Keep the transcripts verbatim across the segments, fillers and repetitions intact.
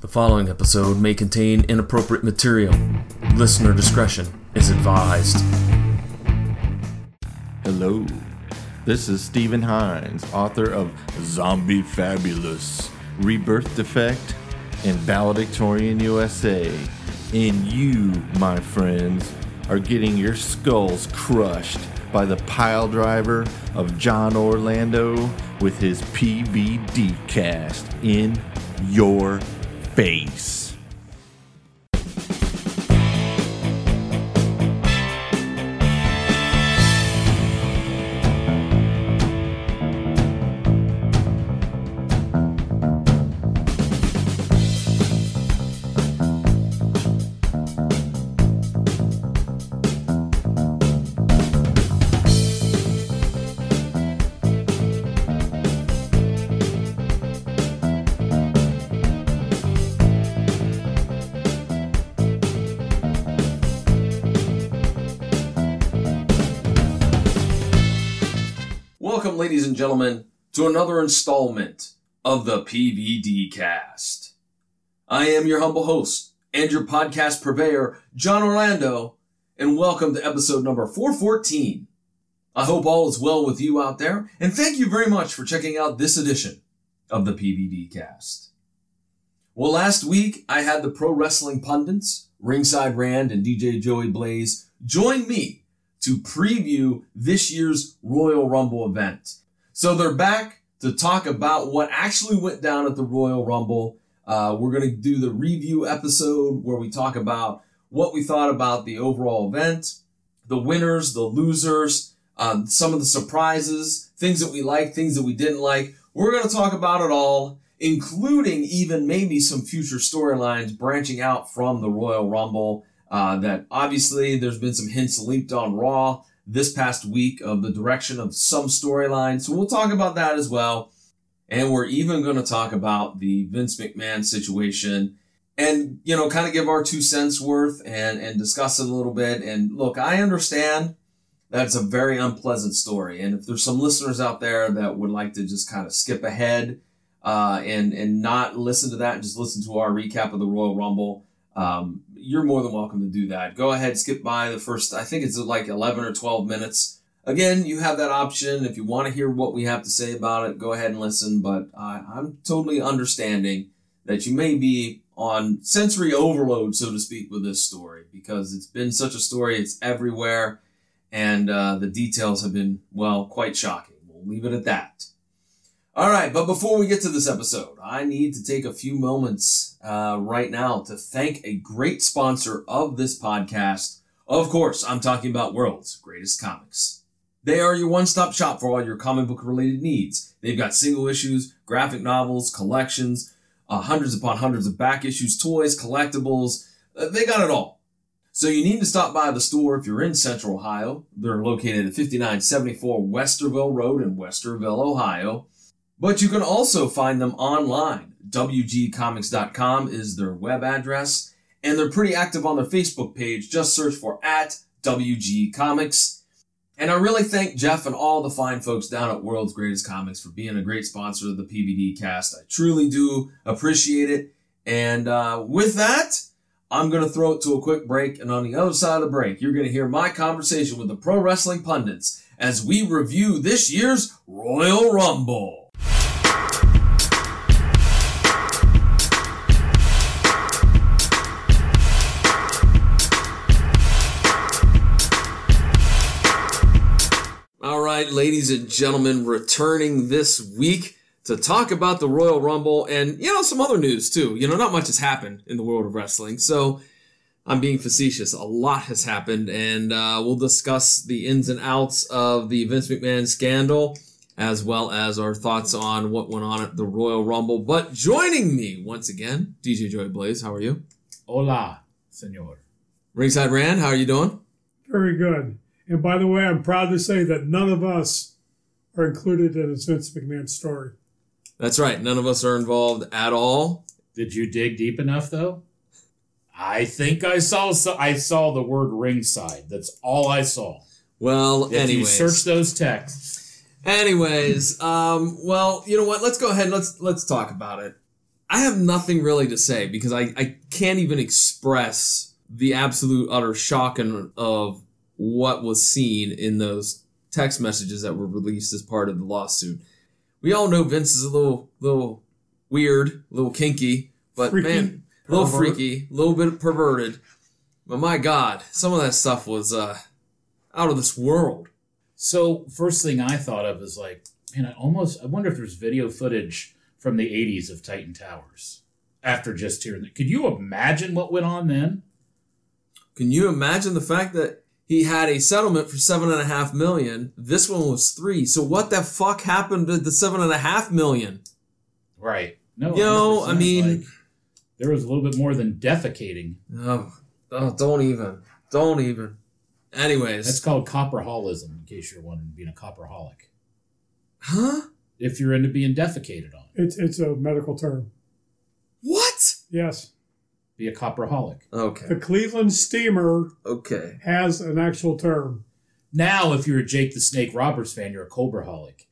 The following episode may contain inappropriate material. Listener discretion is advised. Hello, this is Stephen Hines, author of Zombie Fabulous, Rebirth Defect, and Valedictorian U S A. And you, my friends, are getting your skulls crushed by the pile driver of John Orlando with his P V D cast in your face. Welcome, ladies and gentlemen, to another installment of the P V D Cast. I am your humble host and your podcast purveyor, John Orlando, and welcome to episode number four fourteen. I hope all is well with you out there, and thank you very much for checking out this edition of the P V D Cast. Well, last week I had the pro wrestling pundits, Ringside Rand and D J Joey Blaze, join me to preview this year's Royal Rumble event. So they're back to talk about what actually went down at the Royal Rumble. Uh, we're going to do the review episode where we talk about what we thought about the overall event, the winners, the losers, uh, some of the surprises, things that we liked, things that we didn't like. We're going to talk about it all, including even maybe some future storylines branching out from the Royal Rumble. Uh, that obviously there's been some hints leaked on Raw this past week of the direction of some storylines. So we'll talk about that as well. And we're even going to talk about the Vince McMahon situation and, you know, kind of give our two cents worth and, and discuss it a little bit. And look, I understand that it's a very unpleasant story. And if there's some listeners out there that would like to just kind of skip ahead uh, and, and not listen to that and just listen to our recap of the Royal Rumble, Um, you're more than welcome to do that. Go ahead, skip by the first, I think it's like eleven or twelve minutes. Again, you have that option. If you want to hear what we have to say about it, go ahead and listen. But uh, I'm totally understanding that you may be on sensory overload, so to speak, with this story, because it's been such a story. It's everywhere. And uh, the details have been, well, quite shocking. We'll leave it at that. All right, but before we get to this episode, I need to take a few moments uh, right now to thank a great sponsor of this podcast. Of course, I'm talking about World's Greatest Comics. They are your one-stop shop for all your comic book-related needs. They've got single issues, graphic novels, collections, uh, hundreds upon hundreds of back issues, toys, collectibles. Uh, they got it all. So you need to stop by the store if you're in Central Ohio. They're located at fifty-nine seventy-four Westerville Road in Westerville, Ohio. But you can also find them online. W G comics dot com is their web address, and they're pretty active on their Facebook page. Just search for at W G Comics. And I really thank Jeff and all the fine folks down at World's Greatest Comics for being a great sponsor of the P V D Cast. I truly do appreciate it. And uh, with that, I'm going to throw it to a quick break. And on the other side of the break, you're going to hear my conversation with the pro wrestling pundits as we review this year's Royal Rumble. All right, ladies and gentlemen, returning this week to talk about the Royal Rumble and, you know, some other news too. You know, not much has happened in the world of wrestling, so I'm being facetious. A lot has happened, and uh, we'll discuss the ins and outs of the Vince McMahon scandal, as well as our thoughts on what went on at the Royal Rumble. But joining me once again, D J Joey Blaze, how are you? Hola, senor. Ringside Rand, how are you doing? Very good. And by the way, I'm proud to say that none of us are included in this Vince McMahon story. That's right. None of us are involved at all. Did you dig deep enough, though? I think I saw I saw the word ringside. That's all I saw. Well, if anyways. you search those texts. Anyways, um, well, you know what? Let's go ahead and let's let's talk about it. I have nothing really to say because I, I can't even express the absolute utter shock and of what was seen in those text messages that were released as part of the lawsuit. We all know Vince is a little little weird, a little kinky, but Freaky. man, a little Pervert. freaky, a little bit perverted. But my God, some of that stuff was uh, out of this world. So first thing I thought of is like, man, I almost, I wonder if there's video footage from the eighties of Titan Towers after just hearing that. Could you imagine what went on then? Can you imagine the fact that he had a settlement for seven and a half million? This one was three. So what the fuck happened to the seven and a half million? Right. No, You know, one hundred percent. I mean- Like, there was a little bit more than defecating. Oh, oh, don't even. Don't even. Anyways. That's called copperholism, in case you're wondering, being a copperholic. Huh? If you're into being defecated on, It's it's a medical term. What? Yes. be a copperholic. Okay. The Cleveland Steamer Okay. has an actual term. Now, if you're a Jake the Snake Roberts fan, you're a Cobraholic.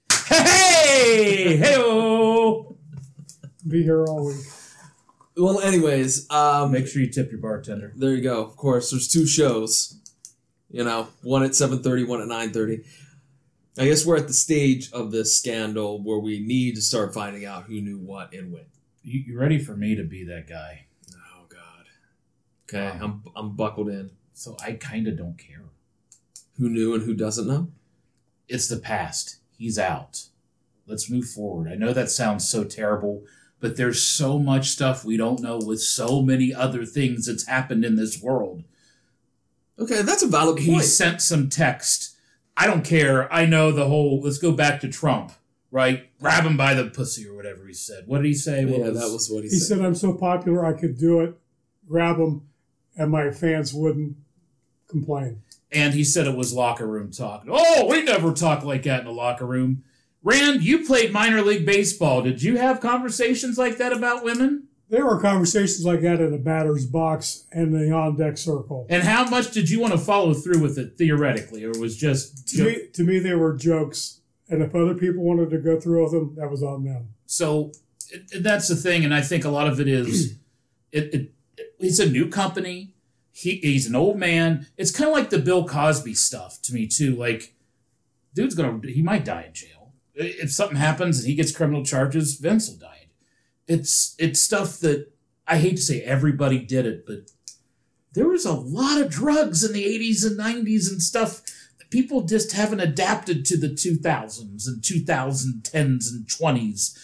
Hey! Hey-o! Be here all week. Well, anyways, um, Make sure you tip your bartender. there you go. Of course, there's two shows. You know, one at seven thirty, one at nine thirty. I guess we're at the stage of this scandal where we need to start finding out who knew what and when. You, you ready for me to be that guy? Oh God. Okay, I'm I'm buckled in. So I kind of don't care. Who knew and who doesn't know? It's the past. He's out. Let's move forward. I know that sounds so terrible, but there's so much stuff we don't know with so many other things that's happened in this world. Okay, that's a valid He point. sent some text. I don't care. I know the whole, let's go back to Trump, right? Grab him by the pussy or whatever he said. What did he say? What Yeah, that was what he, He said. said, I'm so popular I could do it, grab them, and my fans wouldn't complain. And he said it was locker room talk. Oh, we never talk like that in the locker room. Rand, you played minor league baseball. Did you have conversations like that about women? There were conversations like that in the batter's box and the on-deck circle. And how much did you want to follow through with it theoretically, or was just To me, to me, they were jokes. And if other people wanted to go through with them, that was on them. so? It, it- that's the thing, and I think a lot of it is it. it it's a new company. He he's an old man. It's kind of like the Bill Cosby stuff to me too. Like, dude's gonna he might die in jail if something happens and he gets criminal charges. Vince will die. It's it's stuff that I hate to say everybody did it, but there was a lot of drugs in the eighties and nineties and stuff that people just haven't adapted to the two thousands and twenty tens and twenties.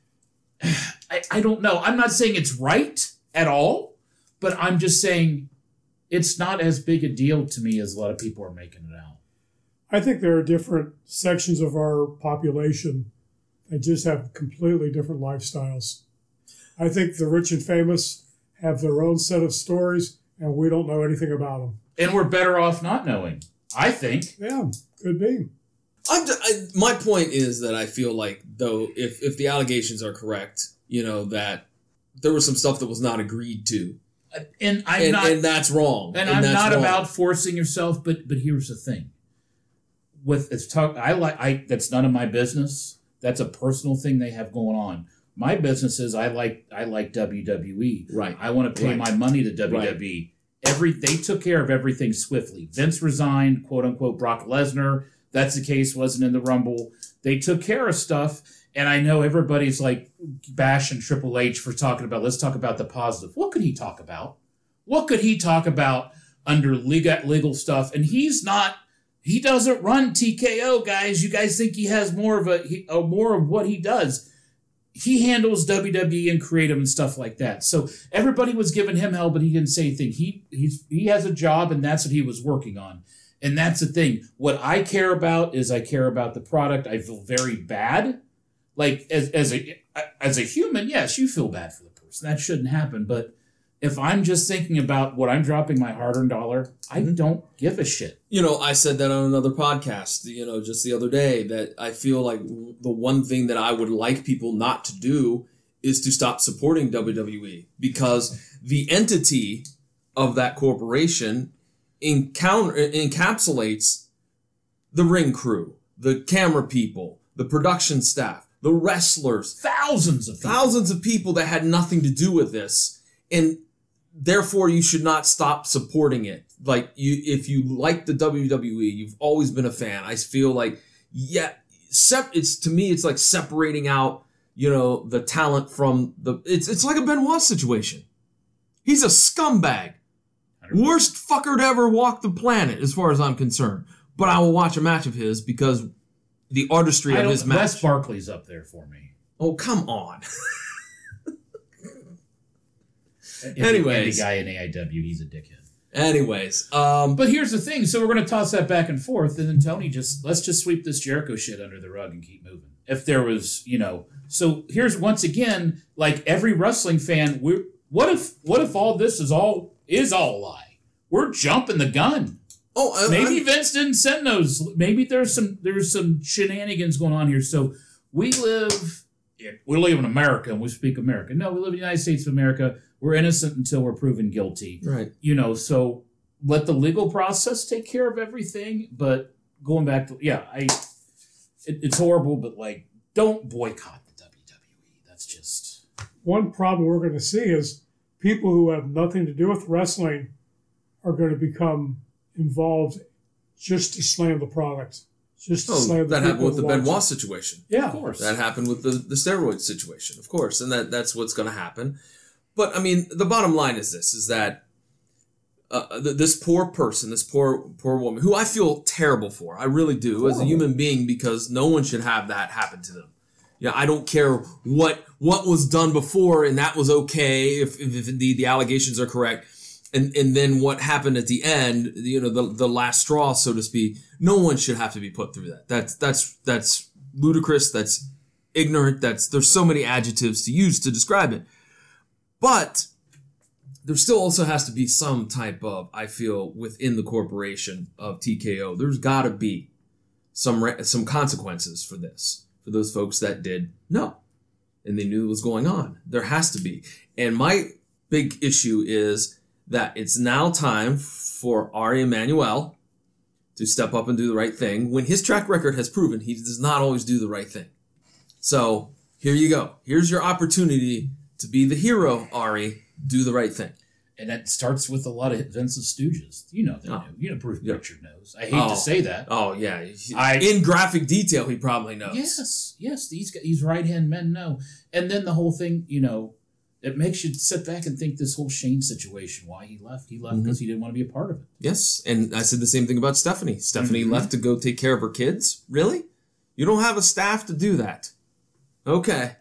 I, I don't know. I'm not saying it's right at all, but I'm just saying it's not as big a deal to me as a lot of people are making it out. I think there are different sections of our population that just have completely different lifestyles. I think the rich and famous have their own set of stories, and we don't know anything about them. And we're better off not knowing, I think. Yeah, could be. I'm just, I, my point is that I feel like, though, if, if the allegations are correct, you know, that there was some stuff that was not agreed to. And I'm And, not and that's wrong. And, I'm that's not wrong. about forcing yourself, but but here's the thing. With it's talk, I like I. That's none of my business. That's a personal thing they have going on. My business is I like I like W W E. Right. I want to pay Right. my money to W W E. Every they took care of everything swiftly. Vince resigned, quote unquote. Brock Lesnar. That's the case. Wasn't in the Rumble. They took care of stuff. And I know everybody's like bashing Triple H for talking about, let's talk about the positive. What could he talk about? What could he talk about under legal, legal stuff? And he's not, he doesn't run T K O, guys. You guys think he has more of a, he, uh, more of what he does. He handles W W E and creative and stuff like that. So everybody was giving him hell, but he didn't say anything. He, he's, he has a job and that's what he was working on. And that's the thing. What I care about is I care about the product. I feel very bad. Like, as as a as a human, yes, you feel bad for the person. That shouldn't happen. But if I'm just thinking about what I'm dropping my hard-earned dollar, I don't give a shit. You know, I said that on another podcast, you know, just the other day, that I feel like the one thing that I would like people not to do is to stop supporting W W E, because the entity of that corporation encounter, encapsulates the ring crew, the camera people, the production staff, the wrestlers, Thousands of people. thousands of people that had nothing to do with this, and therefore you should not stop supporting it. Like, you, if you like the W W E, you've always been a fan. I feel like, yeah, sep- it's to me, it's like separating out, you know, the talent from the. It's it's like a Benoit situation. He's a scumbag, worst fucker to ever walk the planet, as far as I'm concerned. But I will watch a match of his because the artistry I of don't, his match. Wes Barkley's up there for me. Oh, come on. If Anyways. Any guy in A I W, he's a dickhead. Anyways, um, But here's the thing. So we're going to toss that back and forth, and then Tony just, let's just sweep this Jericho shit under the rug and keep moving. If there was, you know, so here's once again, like every wrestling fan, we're, what if, what if all this is all, is all a lie? We're jumping the gun. oh, I, Maybe I, Vince didn't send those. Maybe there's some, there's some shenanigans going on here. So we live, we live in America and we speak American. No, we live in the United States of America. We're innocent until we're proven guilty. right. You know, so let the legal process take care of everything. But going back to, yeah, I, it, it's horrible, but like, don't boycott the W W E. That's just. One problem we're going to see is people who have nothing to do with wrestling are going to become involved just to slam the product. Just to Oh, slam the that happened people with the who watch Benoit it. situation. Yeah. Of course. That happened with the, the steroid situation, of course. And that, that's what's going to happen. But, I mean, the bottom line is this, is that uh, th- this poor person, this poor poor woman, who I feel terrible for, I really do, as a human being, because no one should have that happen to them. Yeah, I don't care what what was done before, and that was okay, if, if indeed the allegations are correct. And and then what happened at the end, you know, the the last straw, so to speak, no one should have to be put through that. That's that's that's ludicrous, that's ignorant, that's there's so many adjectives to use to describe it. But there still also has to be some type of, I feel, within the corporation of T K O, there's got to be some re- some consequences for this, for those folks that did know and they knew what was going on. There has to be. And my big issue is that it's now time for Ari Emanuel to step up and do the right thing when his track record has proven he does not always do the right thing. So here you go. Here's your opportunity to be the hero, Ari. Do the right thing. And that starts with a lot of Vince's stooges. You know they Oh. know. You know Bruce Yeah. Pritchard knows. I hate Oh. to say that. Oh, yeah. I- In graphic detail, he probably knows. Yes, yes, these guys, these right hand men know. And then the whole thing, you know, it makes you sit back and think this whole Shane situation, why he left. He left because Mm-hmm. he didn't want to be a part of it. Yes, and I said the same thing about Stephanie. Stephanie Mhm. left to go take care of her kids? Really? You don't have a staff to do that. Okay.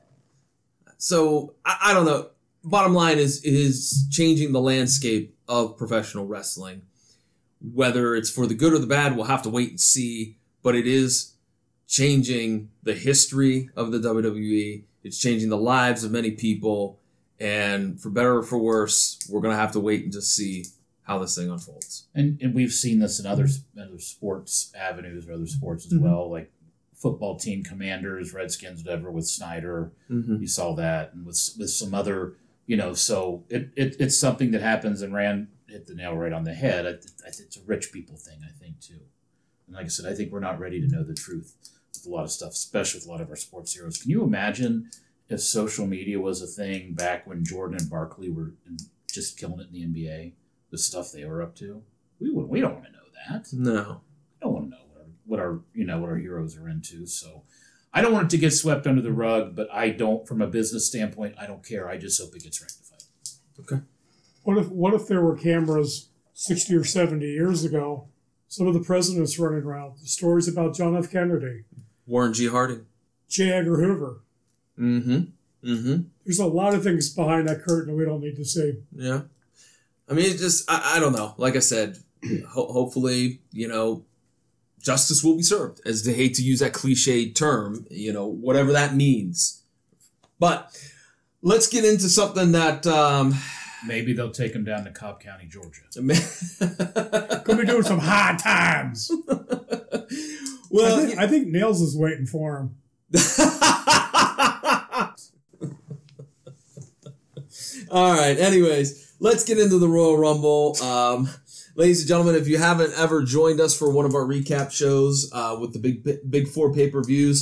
So, I, I don't know. Bottom line is is changing the landscape of professional wrestling. Whether it's for the good or the bad, we'll have to wait and see. But it is changing the history of the W W E. It's changing the lives of many people. And for better or for worse, we're going to have to wait and just see how this thing unfolds. And and we've seen this in other other sports avenues or other sports as Mhm. well, like football team Commanders, Redskins, whatever, with Snyder. Mm-hmm. You saw that, and with with some other, you know. So it, it it's something that happens, and Rand hit the nail right on the head. I, I, it's a rich people thing, I think, too. And like I said, I think we're not ready to know the truth with a lot of stuff, especially with a lot of our sports heroes. Can you imagine if social media was a thing back when Jordan and Barkley were in, just killing it in the N B A? The stuff they were up to, we would we don't want to know that. No. We don't want to know what our, what our you know what our heroes are into. So I don't want it to get swept under the rug, but I don't, from a business standpoint, I don't care. I just hope it gets rectified. Okay. What if what if there were cameras sixty or seventy years ago? Some of the presidents running around. The stories about John F. Kennedy, Warren G. Harding. J. Edgar Hoover. Mm-hmm. Mm-hmm. There's a lot of things behind that curtain we don't need to see. Yeah. I mean, it just, I, I don't know. Like I said, ho- hopefully, you know, justice will be served. As they hate to use that cliched term, you know, whatever that means. But let's get into something that... Um, Maybe they'll take him down to Cobb County, Georgia. Could be doing some high times. well, I think, I think Nails is waiting for him. All right. Anyways, let's get into the Royal Rumble. Um, ladies and gentlemen, if you haven't ever joined us for one of our recap shows uh, with the big big four pay-per-views,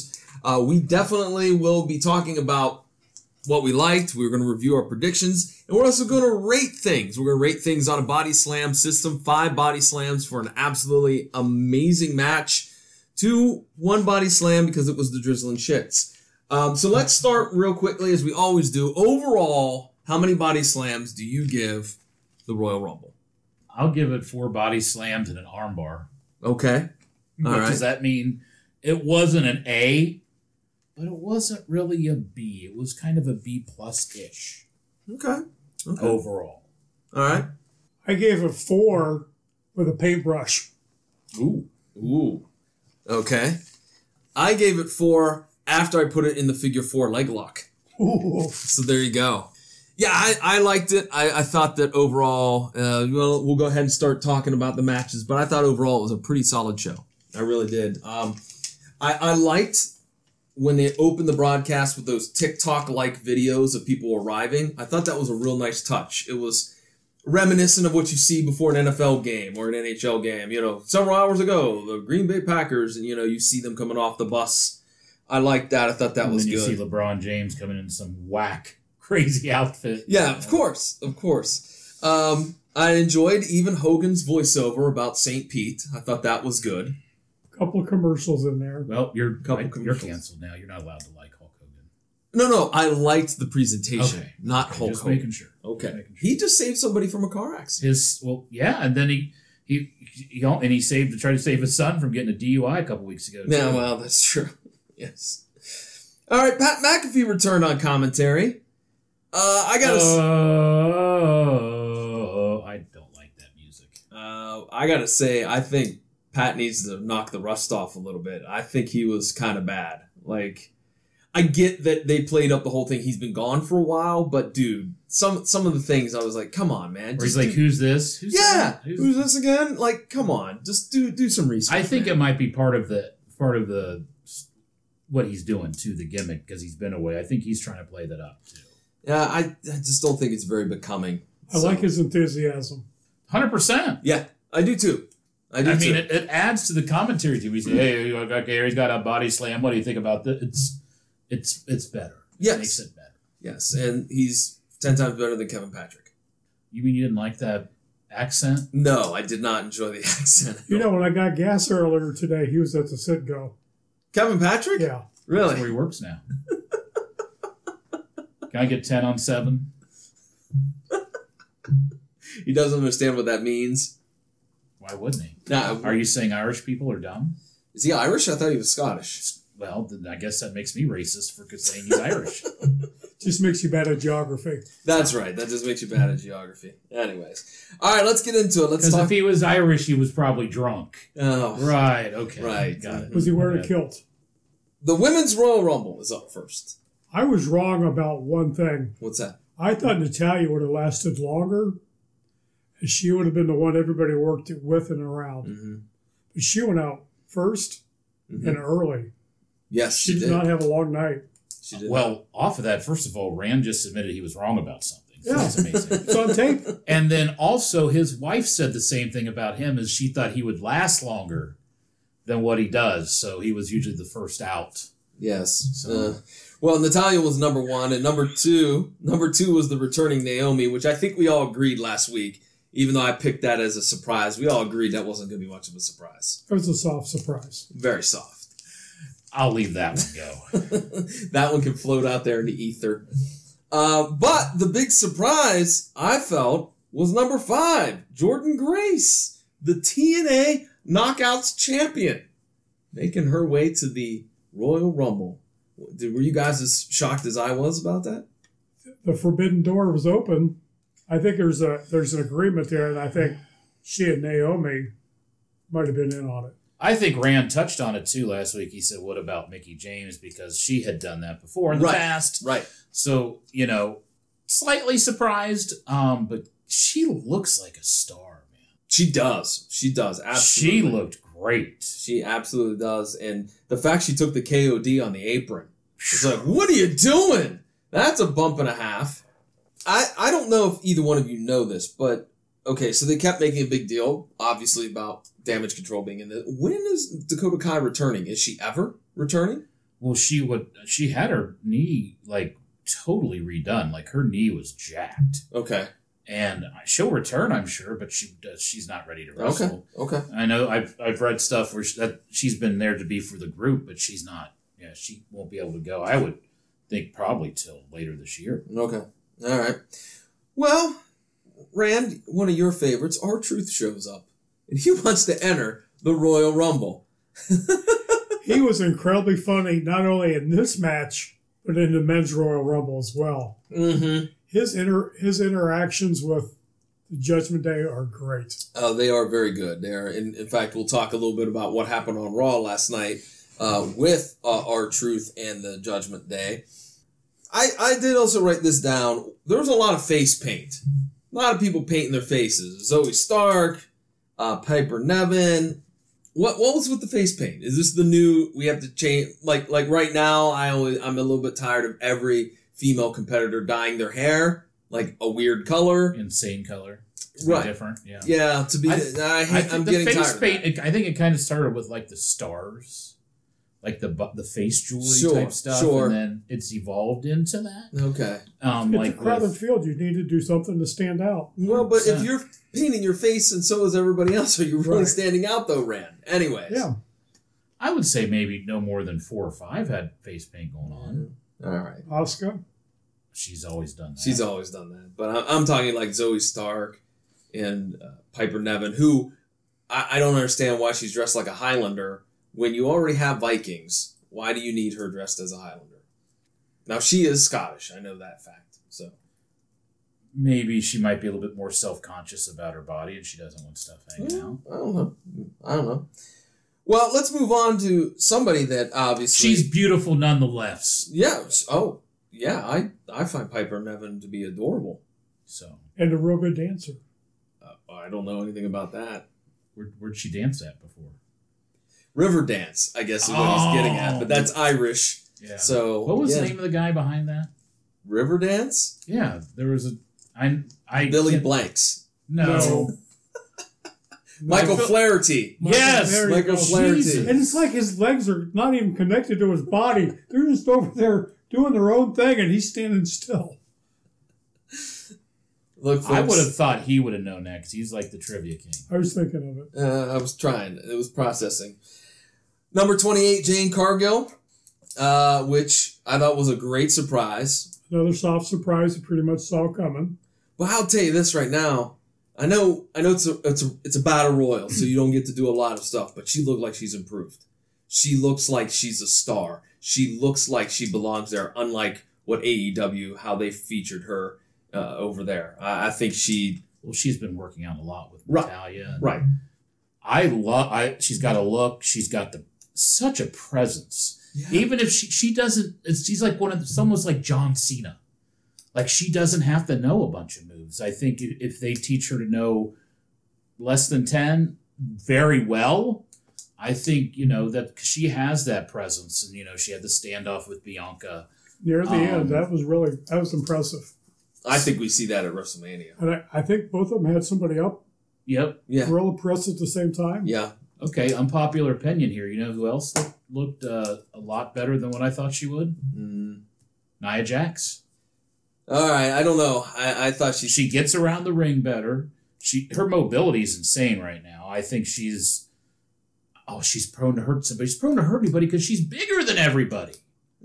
Uh, we definitely will be talking about what we liked. We're going to review our predictions, and we're also going to rate things. We're going to rate things on a body slam system. Five body slams for an absolutely amazing match to one body slam because it was the Drizzling Shits. Um, so let's start real quickly, as we always do. Overall, how many body slams do you give the Royal Rumble? I'll give it four body slams and an armbar. Okay. All What right. does that mean? It wasn't an A, but it wasn't really a B. It was kind of a B plus-ish Okay. Okay. overall. All right. I gave it four with a paintbrush. Ooh. Ooh. Okay. I gave it four after I put it in the figure four leg lock. Ooh. So there you go. Yeah, I, I liked it. I, I thought that overall, uh, well, we'll go ahead and start talking about the matches, but I thought overall it was a pretty solid show. I really did. Um, I, I liked when they opened the broadcast with those TikTok-like videos of people arriving. I thought that was a real nice touch. It was reminiscent of what you see before an N F L game or an N H L game. You know, several hours ago, the Green Bay Packers, and, you know, you see them coming off the bus. I liked that. I thought that and was then you good. see LeBron James coming in some whack, crazy outfit. Yeah, of course, of course. Um, I enjoyed even Hogan's voiceover about Saint Pete. I thought that was good. Couple of commercials in there. Well, you're Couple I- you're commercials. canceled now. You're not allowed to like Hulk Hogan. No, no, I liked the presentation, Okay. not Okay, Hulk just Hogan. making sure. Okay, Just making sure. he just saved somebody from a car accident. His well, yeah, and then he he, he and he saved to try to save his son from getting a D U I a couple weeks ago. Yeah, too. well, that's true. Yes. All right, Pat McAfee returned on commentary. Uh, I gotta, s- Oh, I don't like that music. uh, I gotta say, I think Pat needs to knock the rust off a little bit. I think he was kind of bad. Like, I get that they played up the whole thing. He's been gone for a while, but dude, some some of the things I was like, come on, man. Where he's just like, do- "Who's this? Who's yeah, that? who's, this again? Like, come on, just do do some research. I think man. it might be part of the part of the what he's doing to the gimmick because he's been away. I think he's trying to play that up too. Yeah, I, I just don't think it's very becoming. I So- like his enthusiasm. Hundred percent. Yeah, I do too. I do I too. mean, it, it adds to the commentary too. We say, "Hey, okay, he's got a body slam. What do you think about this?" It's it's it's better. Yes. It makes it better. Yes, and he's ten times better than Kevin Patrick. You mean you didn't like that accent? No, I did not enjoy the accent. at You know, all. when I got gas earlier today, he was at the sit-go. Kevin Patrick? Yeah. That's where Really? he works now. Can I get ten on seven? He doesn't understand what that means. Why wouldn't he? Nah, Are you saying Irish people are dumb? is he Irish? I thought he was Scottish. Well, then I guess that makes me racist for saying he's Irish. Just makes you bad at geography. That's right. That just makes you bad at geography. Anyways. All right, let's get into it. Let's Because talk. if he was Irish, he was probably drunk. Oh. Right, okay. Right. Got it. Was he wearing a Okay. kilt? The Women's Royal Rumble is up first. I was wrong about one thing. What's that? I thought Natalia would have lasted longer, and she would have been the one everybody worked it with and around. Mm-hmm. But she went out 1st Mhm. and early. Yes, She she did did. not have a long night. She did. Well, off of that, first of all, Rand just admitted he was wrong about something. So Yeah. that's amazing. It's on tape. And then also, his wife said the same thing about him, as she thought he would last longer than what he does. So he was usually the first out. Yes. So- Uh, well, Natalia was number one, and number two, number two was the returning Naomi, which I think we all agreed last week. Even though I picked that as a surprise, we all agreed that wasn't going to be much of a surprise. It was a soft surprise. Very soft. I'll leave that one go. That one can float out there in the ether. Uh, but the big surprise I felt was number five, Jordan Grace, the T N A Knockouts champion, making her way to the Royal Rumble. Did, were you guys as shocked as I was about that? The forbidden door was open. I think there's a there's an agreement there, and I think she and Naomi might have been in on it. I think Rand touched on it too last week. He said, "What about Mickie James?" Because she had done that before in the Right. past. Right. So, you know, slightly surprised, um, but she looks like a star, man. She does. She does. Absolutely. She looked great. She absolutely does. And the fact she took the K O D on the apron, it's like, what are you doing? That's a bump and a half. I, I don't know if either one of you know this, but okay, so they kept making a big deal, obviously, about Damage Control being in it. When is Dakota Kai returning? Is she ever returning? Well, she would. She had her knee like totally redone. Like her knee was jacked. Okay. And she'll return, I'm sure, but she does. She's not ready to wrestle. Okay. Okay. I know. I've I've read stuff where she, that she's been there to be for the group, but she's not. Yeah, she won't be able to go. I would think probably till later this year. Okay. All right. Well, Rand, one of your favorites, R-Truth shows up, and he wants to enter the Royal Rumble. He was incredibly funny, not only in this match, but in the men's Royal Rumble as well. Mm-hmm. His inter his interactions with the Judgment Day are great. Uh, they are very good. They are. In, in fact, we'll talk a little bit about what happened on Raw last night uh, with uh, R-Truth and the Judgment Day. I, I did also write this down. There was a lot of face paint. A lot of people painting their faces. Zoe Stark, uh, Piper Niven. What what was with the face paint? Is this the new? We have to change. Like like right now, I always I'm a little bit tired of every female competitor dyeing their hair like a weird color, Insane color, to right? Be different, yeah. Yeah, to be. I, I, I, I think I'm the getting face tired. paint. Of that. I think it kind of started with like the stars, like the bu- the face jewelry Sure, type stuff, sure. and then it's evolved into that. Okay. Um, It's like a crowded with- field. You need to do something to stand out. Well, but if one hundred percent. you're painting your face and so is everybody else, are you really Right. standing out though, Rand? Anyways. Yeah. I would say maybe no more than four or five had face paint going on. All right. Oscar. She's always done that. She's always done that. But I- I'm talking like Zoe Stark and uh, Piper Niven, who I-, I don't understand why she's dressed like a Highlander when you already have Vikings. Why do you need her dressed as a Highlander? Now, she is Scottish. I know that fact. So Maybe she might be a little bit more self-conscious about her body and she doesn't want stuff hanging out. I don't know. I don't know. Well, let's move on to somebody that obviously... She's beautiful nonetheless. Yeah. Oh, yeah. I, I find Piper Niven to be adorable. So, And a real good dancer. Uh, I don't know anything about that. where, where'd she dance at before? River Dance, I guess is what Oh. he's getting at. But that's Irish. Yeah. So What was yeah. the name of the guy behind that? River Dance? Yeah, there was a... I, I Billy can't- Blanks. No. No. Michael Phil- Flaherty. Yes! There you Michael go. Flaherty. Jesus. And it's like his legs are not even connected to his body. They're just over there doing their own thing, and he's standing still. Look, folks, I would have thought he would have known that because he's like the trivia king. I was thinking of it. Uh, I was trying. It was processing. Number twenty-eight, Jane Cargill, uh, which I thought was a great surprise. Another soft surprise you pretty much saw coming. But I'll tell you this right now. I know, I know it's a, it's a, it's a battle royal, so you don't get to do a lot of stuff. But she looked like she's improved. She looks like she's a star. She looks like she belongs there. Unlike what A E W, how they featured her uh, over there. I, I think she Well, she's been working out a lot with Right. Natalia. right. I love. I she's got a look. She's got the such a presence. Yeah. Even if she she doesn't, it's, she's like one of the, it's almost like John Cena. Like she doesn't have to know a bunch of moves. I think if if they teach her to know less than ten very well, I think you know that she has that presence, and you know she had the standoff with Bianca. Near the Um, end, that was really that was impressive. I think we see that at WrestleMania. And I, I think both of them had somebody up Yep. Yeah. real impressed at the same time. Yeah. Okay. Unpopular opinion here. You know who else looked, looked uh, a lot better than what I thought she would? Mm. Nia Jax. All right. I don't know. I, I thought she. She gets around the ring better. She her mobility is insane right now. I think she's oh she's prone to hurt somebody. She's prone to hurt anybody because she's bigger than everybody.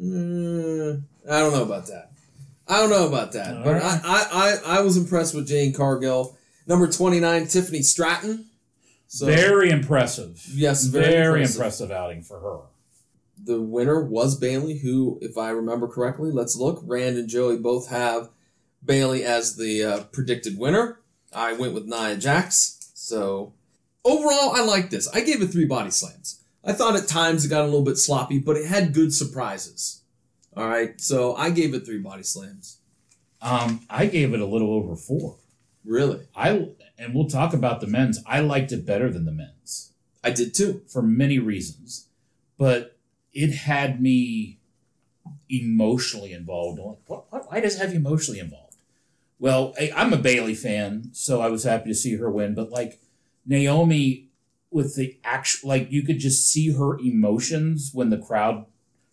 Mm, I don't know about that. I don't know about that. All but right. I, I, I, I was impressed with Jane Cargill. Number twenty-nine, Tiffany Stratton. So, very impressive. Yes, very very impressive. impressive outing for her. The winner was Bailey, who, if I remember correctly, let's look. Rand and Joey both have Bailey as the uh, predicted winner. I went with Nia Jax. So overall, I like this. I gave it three body slams. I thought at times it got a little bit sloppy, but it had good surprises. All right, so I gave it three body slams. Um, I gave it a little over four. Really? I and we'll talk about the men's. I liked it better than the men's I did too. for many reasons, but it had me emotionally involved. I'm like, what, what, why does it have you emotionally involved? Well, I, I'm a Bailey fan, so I was happy to see her win. But like Naomi, with the actual, like you could just see her emotions when the crowd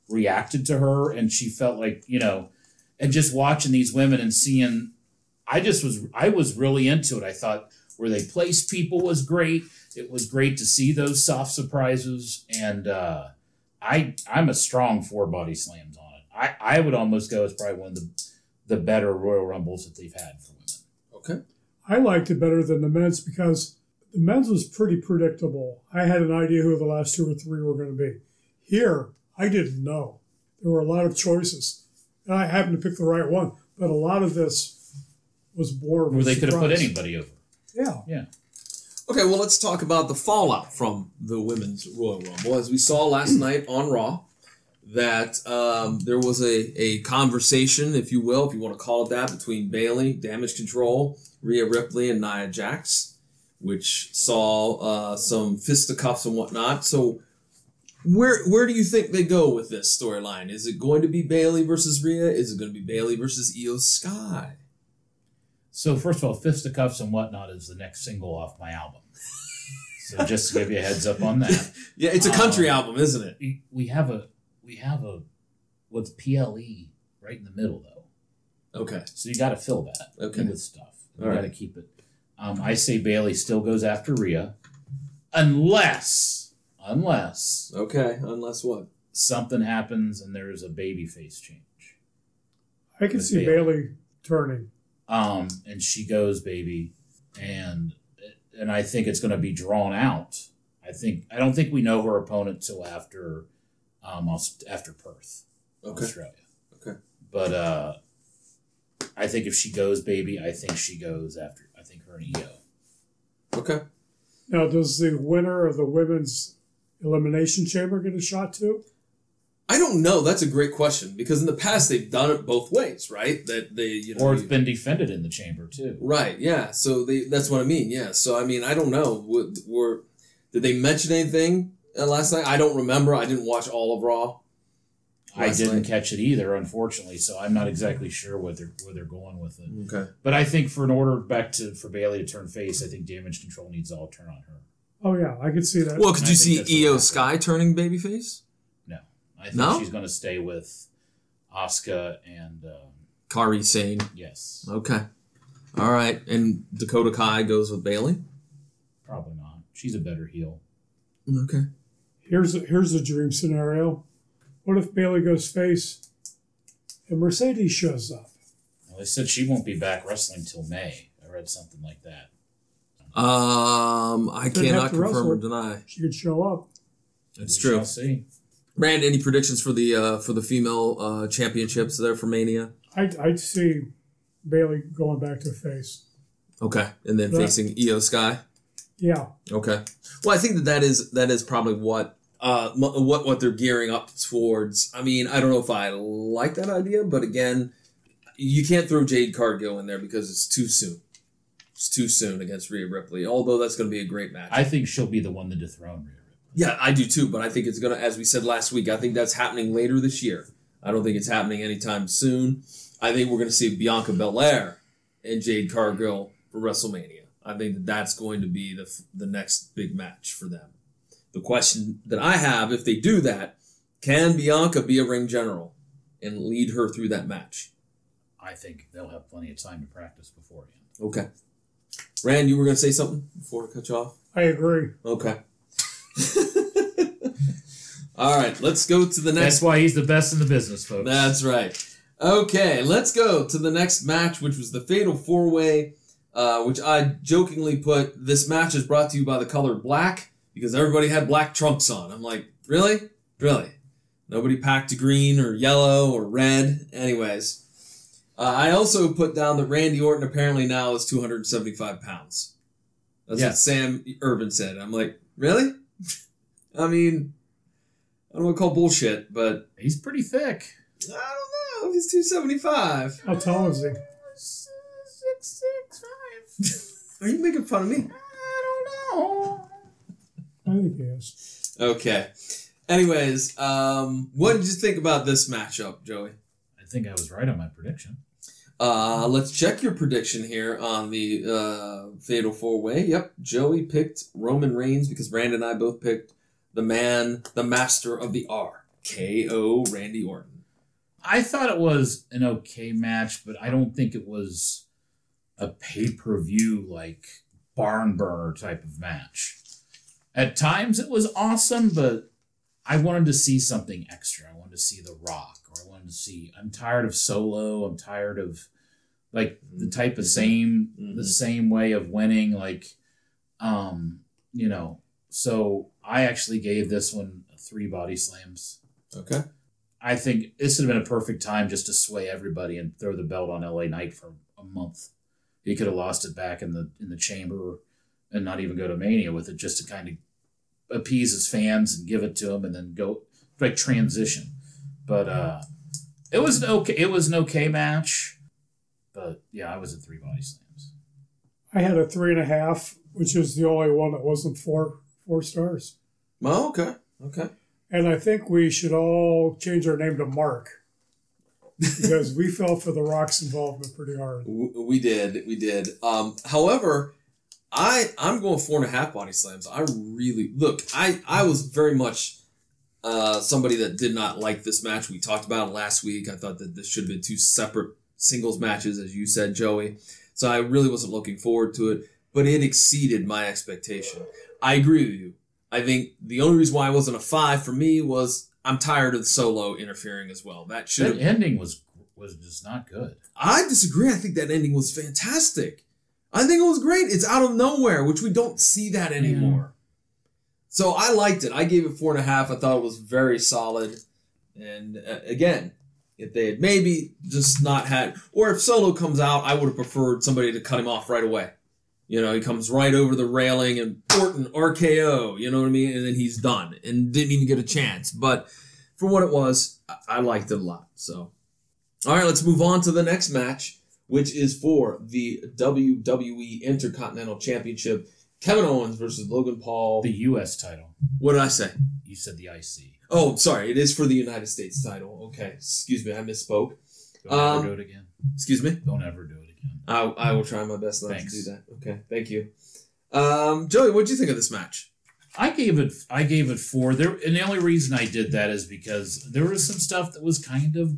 reacted to her, and she felt like, you know, and just watching these women and seeing, I just was, I was really into it. I thought where they placed people was great. It was great to see those soft surprises, and uh, I, I'm a strong four body slams on it. I, I would almost go as probably one of the, the better Royal Rumbles that they've had for women. Okay. I liked it better than the men's because the men's was pretty predictable. I had an idea who the last two or three were going to be. Here, I didn't know. There were a lot of choices. And I happened to pick the right one. But a lot of this was born Where of they could have put surprise. anybody over. Yeah. Yeah. Okay, well, let's talk about the fallout from the Women's Royal Rumble. As we saw last night on Raw, that um, there was a, a conversation, if you will, if you want to call it that, between Bayley, Damage Control, Rhea Ripley, and Nia Jax, which saw uh, some fisticuffs and whatnot. So where where do you think they go with this storyline? Is it going to be Bayley versus Rhea? Is it going to be Bayley versus Io Sky? So first of all, Fisticuffs and Whatnot is the next single off my album. So just to give you a heads up on that. Yeah, it's a country Um, album, isn't it? We, we have a we have a what's P L E right in the middle though. Okay. So you got to fill that Okay. with stuff. You All got to right. keep it. Um, I say Bayley still goes after Rhea, unless unless Okay, unless what? something happens and there's a babyface change. I can With see Bayley. Bailey turning. Um, and she goes, baby, and and I think it's going to be drawn out. I think I don't think we know her opponent till after, um, Aus- after Perth, Okay. Australia. Okay. But uh, I think if she goes, baby, I think she goes after. I think her and Io. Okay. Now, does the winner of the women's elimination chamber get a shot too? I don't know. That's a great question because in the past they've done it both ways, right? That they, you know, Or it's you- been defended in the chamber too. right, yeah. So they, that's what I mean. Yeah. So I mean, I don't know. Were, were did they mention anything uh, last night? I don't remember. I didn't watch all of Raw. I last didn't night. catch it either, unfortunately. So I'm not exactly sure what they're where they're going with it. Okay. But I think for in order back to for Bayley to turn face, I think Damage Control needs to all turn on her. Oh yeah, I could see that. Well, could I you think see that's what Io happened. Sky turning babyface? No, I think No? she's going to stay with Asuka and um, Kairi Sane. yes, Okay. All right. And Dakota Kai goes with Bayley. probably not. She's a better heel. Okay. Here's a, here's a dream scenario. What if Bailey goes face and Mercedes shows up? Well, they said she won't be back wrestling till May. I read something like that. Um, I Doesn't cannot have to confirm wrestle. or deny. She could show up. It's We true. shall see. Rand, any predictions for the uh, for the female uh, championships there for Mania? I'd, I'd see Bailey going back to face. Okay, and then Yeah. facing Io Sky. Yeah. Okay. Well, I think that that is that is probably what uh m- what what they're gearing up towards. I mean, I don't know if I like that idea, but again, you can't throw Jade Cargill in there because it's too soon. It's too soon against Rhea Ripley. Although that's going to be a great match. I think she'll be the one to dethrone Rhea Ripley. Yeah, I do too, but I think it's going to, as we said last week, I think that's happening later this year. I don't think it's happening anytime soon. I think we're going to see Bianca Belair and Jade Cargill for WrestleMania. I think that that's going to be the the next big match for them. The question that I have, if they do that, can Bianca be a ring general and lead her through that match? I think they'll have plenty of time to practice beforehand. Okay. Rand, you were going to say something before I cut you off? I agree. Okay. All right, let's go to the next. That's why he's the best in the business, folks. That's right. Okay, let's go to the next match, which was the Fatal Four Way, uh, which I jokingly put, this match is brought to you by the color black because everybody had black trunks on. I'm like, really? Really? Nobody packed green or yellow or red. Anyways, uh, I also put down that Randy Orton apparently now is two hundred seventy-five pounds. That's Yeah. what Sam Irvin said. I'm like, really? I mean, I don't want to call bullshit, but He's pretty thick. I don't know if he's two seventy-five. How tall is he? Six, six, five. Are you making fun of me? I don't know. I think he is. Okay. Anyways, um, what did you think about this matchup, Joey? I think I was right on my prediction. Uh, let's check your prediction here on the uh, Fatal Four Way. Yep, Joey picked Roman Reigns because Brandon and I both picked the man, the master of the R, K O Randy Orton. I thought it was an okay match, but I don't think it was a pay-per-view, like, barn burner type of match. At times it was awesome, but I wanted to see something extra. I wanted to see The Rock, or I wanted to see, I'm tired of Solo. I'm tired of, like, the type of same, mm-hmm. the same way of winning, like, um, you know. So I actually gave this one three body slams. Okay. I think this would have been a perfect time just to sway everybody and throw the belt on L A Knight for a month. He could have lost it back in the in the chamber and not even go to Mania with it, just to kind of appease his fans and give it to him and then go like transition. But uh, it was an okay. It was an okay match. But yeah, I was at three body slams. I had a three and a half, which is the only one that wasn't four four stars. Oh, okay, okay. And I think we should all change our name to Mark, because we fell for The Rock's involvement pretty hard. We did, we did. Um, however, I I'm going four and a half body slams. I really look. I I was very much uh, somebody that did not like this match. We talked about it last week. I thought that this should have been two separate singles matches, as you said, Joey. So I really wasn't looking forward to it, but it exceeded my expectation. I agree with you. I think the only reason why it wasn't a five for me was I'm tired of the Solo interfering as well. That should that ending was was just not good. I disagree. I think that ending was fantastic. I think it was great. It's out of nowhere, which we don't see that anymore. Yeah. So I liked it. I gave it four and a half. I thought it was very solid. And uh, again, if they had maybe just not had, or if Solo comes out, I would have preferred somebody to cut him off right away. You know, he comes right over the railing and Orton R K O, you know what I mean? And then he's done and didn't even get a chance. But for what it was, I, I liked it a lot. So, all right, let's move on to the next match, which is for the W W E Intercontinental Championship. Kevin Owens versus Logan Paul. The U S title. What did I say? You said the I C. Oh, sorry. It is for the United States title. Okay. Excuse me. I misspoke. Don't um, ever do it again. Excuse me? Don't ever do it again. I, I will try my best not Thanks. to do that. Okay. Thank you. Um, Joey, what did you think of this match? I gave it I gave it four. There, and the only reason I did that is because there was some stuff that was kind of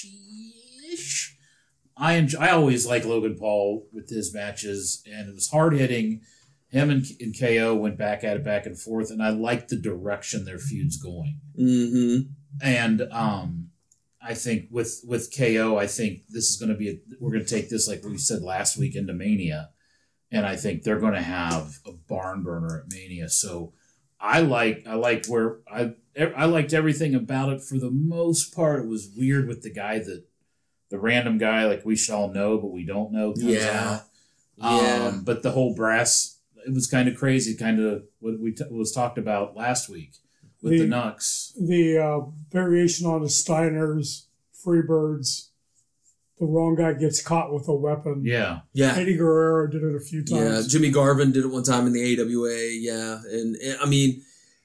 botchy-ish. I enjoy, I always like Logan Paul with his matches, and it was hard-hitting. Him and, and K O went back at it back and forth, and I liked the direction their feud's going. Mm-hmm. And um, I think with, with K O, I think this is going to be, a, we're going to take this, like we said last week, into Mania. And I think they're going to have a barn burner at Mania. So I like I like where I I liked everything about it for the most part. It was weird with the guy that the random guy like we should all know but we don't know comes yeah. out. Yeah. Um, but the whole brass, it was kind of crazy. Kind of what we t- was talked about last week with the, the Nux. The uh, variation on the Steiners, Freebirds. The wrong guy gets caught with a weapon. Yeah. Yeah. Eddie Guerrero did it a few times. Yeah. Jimmy Garvin did it one time in the A W A. Yeah. And, and I mean,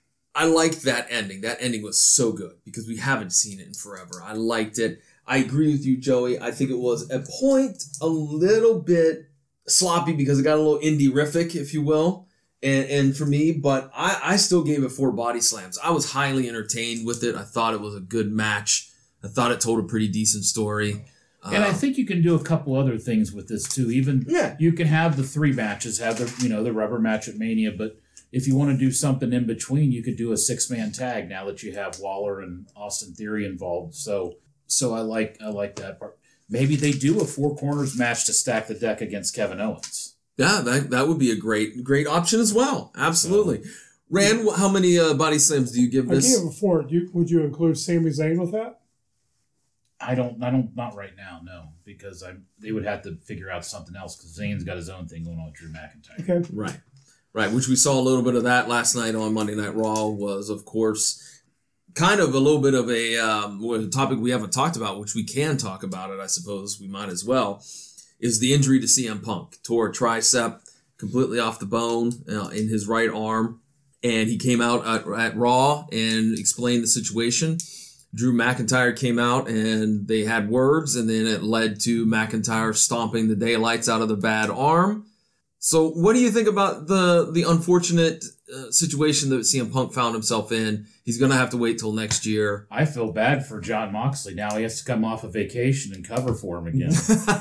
I liked that ending. That ending was so good because we haven't seen it in forever. I liked it. I agree with you, Joey. I think it was at point a little bit sloppy because it got a little indie-rific, if you will. And, and for me, but I, I still gave it four body slams. I was highly entertained with it. I thought it was a good match. I thought it told a pretty decent story. And I think you can do a couple other things with this too. Even yeah. you can have the three matches, have the you know the rubber match at Mania, but if you want to do something in between, you could do a six man tag now that you have Waller and Austin Theory involved. So so I like I like that part. Maybe they do a four corners match to stack the deck against Kevin Owens. Yeah, that that would be a great great option as well. Absolutely. So, Rand, how many uh, body slams do you give this? I gave it four. Do you, would you include Sami Zayn with that? I don't, I don't, not right now, no, because I they would have to figure out something else because Zayn's got his own thing going on with Drew McIntyre. Okay, right, right. Which we saw a little bit of that last night on Monday Night Raw. Was of course kind of a little bit of a um, a topic we haven't talked about, which we can talk about it. I suppose we might as well. Is the injury to C M Punk? Tore a tricep completely off the bone uh, in his right arm, and he came out at, at Raw and explained the situation. Drew McIntyre came out and they had words, and then it led to McIntyre stomping the daylights out of the bad arm. So what do you think about the the unfortunate uh, situation that C M Punk found himself in? He's going to have to wait till next year. I feel bad for John Moxley. Now he has to come off a vacation and cover for him again.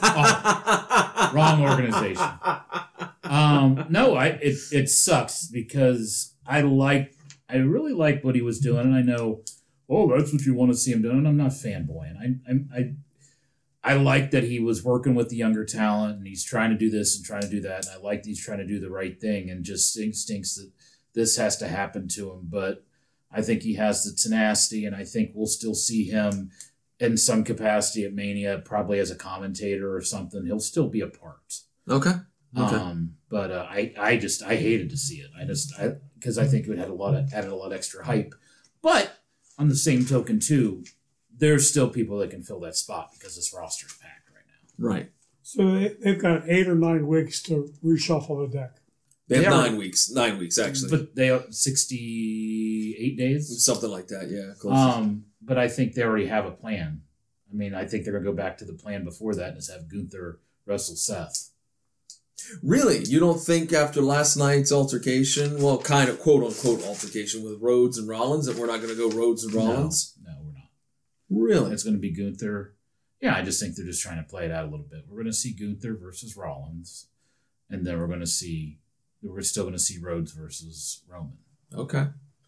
oh, wrong organization. Um, no, I it it sucks because I like I really like what he was doing, and I know, oh, that's what you want to see him doing. And I'm not fanboying. I I I I like that he was working with the younger talent, and he's trying to do this and trying to do that. And I like that he's trying to do the right thing, and just stinks that this has to happen to him. But I think he has the tenacity, and I think we'll still see him in some capacity at Mania, probably as a commentator or something. He'll still be a part. Okay. Okay. Um, but uh, I, I just, I hated to see it. I just, I because I think it had a lot of added a lot of extra hype. But on the same token, too, there's still people that can fill that spot because this roster is packed right now. Right. So they, they've got eight or nine weeks to reshuffle the deck. They have They are- nine weeks. Nine weeks, actually. But they are sixty-eight days. Something like that, yeah. Close. Um, but I think they already have a plan. I mean, I think they're going to go back to the plan before that and just have Gunther wrestle Seth. Really? You don't think after last night's altercation, well, kind of quote-unquote altercation with Rhodes and Rollins, that we're not going to go Rhodes and Rollins? No, no, we're not. Really? It's going to be Gunther. Yeah, I just think they're just trying to play it out a little bit. We're going to see Gunther versus Rollins, and then we're going to see, we're still going to see Rhodes versus Roman. Okay.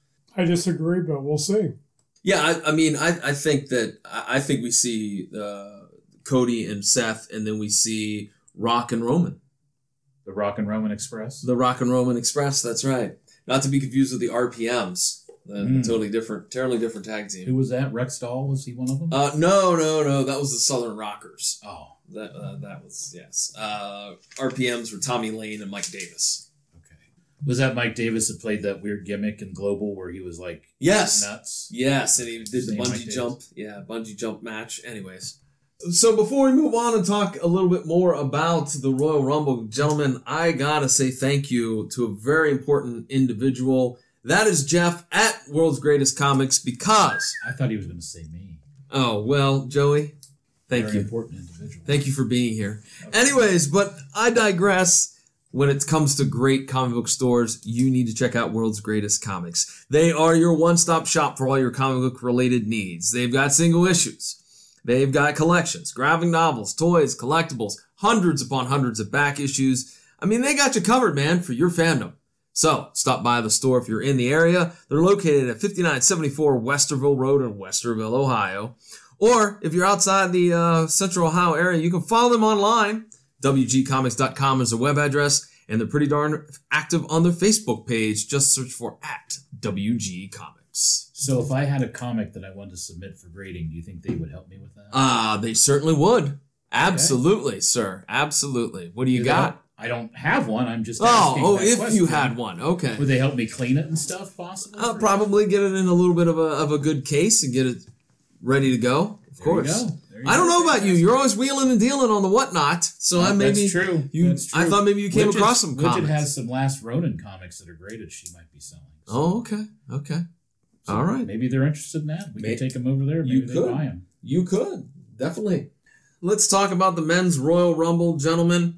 I disagree, but we'll see. Yeah, I, I mean, I, I think that, I I think we see uh, Cody and Seth, and then we see Rock and Roman. The Rock and Roman Express? The Rock and Roman Express, that's right. Not to be confused with the R P Ms. The Mm. totally different, totally different tag team. Who was that? Rex Dahl? Was he one of them? Uh, no, no, no. That was the Southern Rockers. oh, That uh, that was, yes. Uh, R P Ms were Tommy Lane and Mike Davis. okay. Was that Mike Davis that played that weird gimmick in Global where he was like Yes. nuts? Yes, and he did the Same Mike bungee Davis. jump. Yeah, bungee jump match. Anyways. So before we move on and talk a little bit more about the Royal Rumble, gentlemen, I gotta say thank you to a very important individual. That is Jeff at World's Greatest Comics, because... I thought he was going to say me. Oh, well, Joey, thank Very you. important individual. Thank you for being here. Okay. Anyways, but I digress. When it comes to great comic book stores, you need to check out World's Greatest Comics. They are your one-stop shop for all your comic book-related needs. They've got single issues. They've got collections, graphic novels, toys, collectibles, hundreds upon hundreds of back issues. I mean, they got you covered, man, for your fandom. So, stop by the store if you're in the area. They're located at fifty-nine seventy-four Westerville Road in Westerville, Ohio. Or, if you're outside the uh, Central Ohio area, you can follow them online. W G comics dot com is their web address, and they're pretty darn active on their Facebook page. Just search for at W G Comics. So if I had a comic that I wanted to submit for grading, do you think they would help me with that? Ah, uh, they certainly would. Absolutely, okay. Sir. Absolutely. What do you do got? I don't have one. I'm just oh, asking oh, that if question. you had one, okay. Would they help me clean it and stuff, possibly? I'll probably get it in a little bit of a of a good case and get it ready to go. Of there course. You go. There you I don't go. know about you. You're always wheeling and dealing on the whatnot. So Uh, I maybe that's true. You, that's true. I thought maybe you came Widget, across some Widget comics. has some Last Ronin comics that are graded. She might be selling. So Oh, okay, okay, so all right. Maybe they're interested in that. We May- can take them over there. Maybe You they could. buy them. You could definitely. Let's talk about the men's Royal Rumble, gentlemen.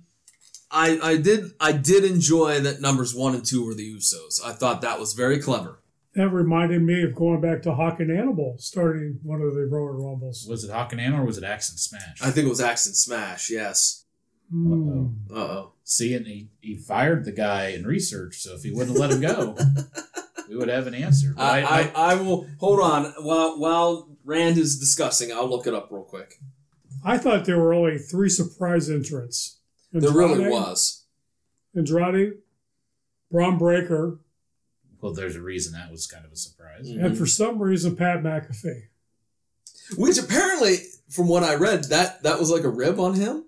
I, I did I did enjoy that numbers one and two were the Usos. I thought that was very clever. That reminded me of going back to Hawk and Animal, starting one of the Royal Rumbles. Was it Hawk and Anna or was it Axe and Smash? I think it was Axe and Smash. Yes. Hmm. Uh oh. See, and he, he fired the guy in research, so if he wouldn't have let him go, we would have an answer. But I, I, I, I will hold on while while Rand is discussing. I'll look it up real quick. I thought there were only three surprise entrants. There really was. Andrade, Braun Breaker, well, there's a reason that was kind of a surprise. Mhm. and for some reason, Pat McAfee. Which apparently, from what I read, that that was like a rib on him.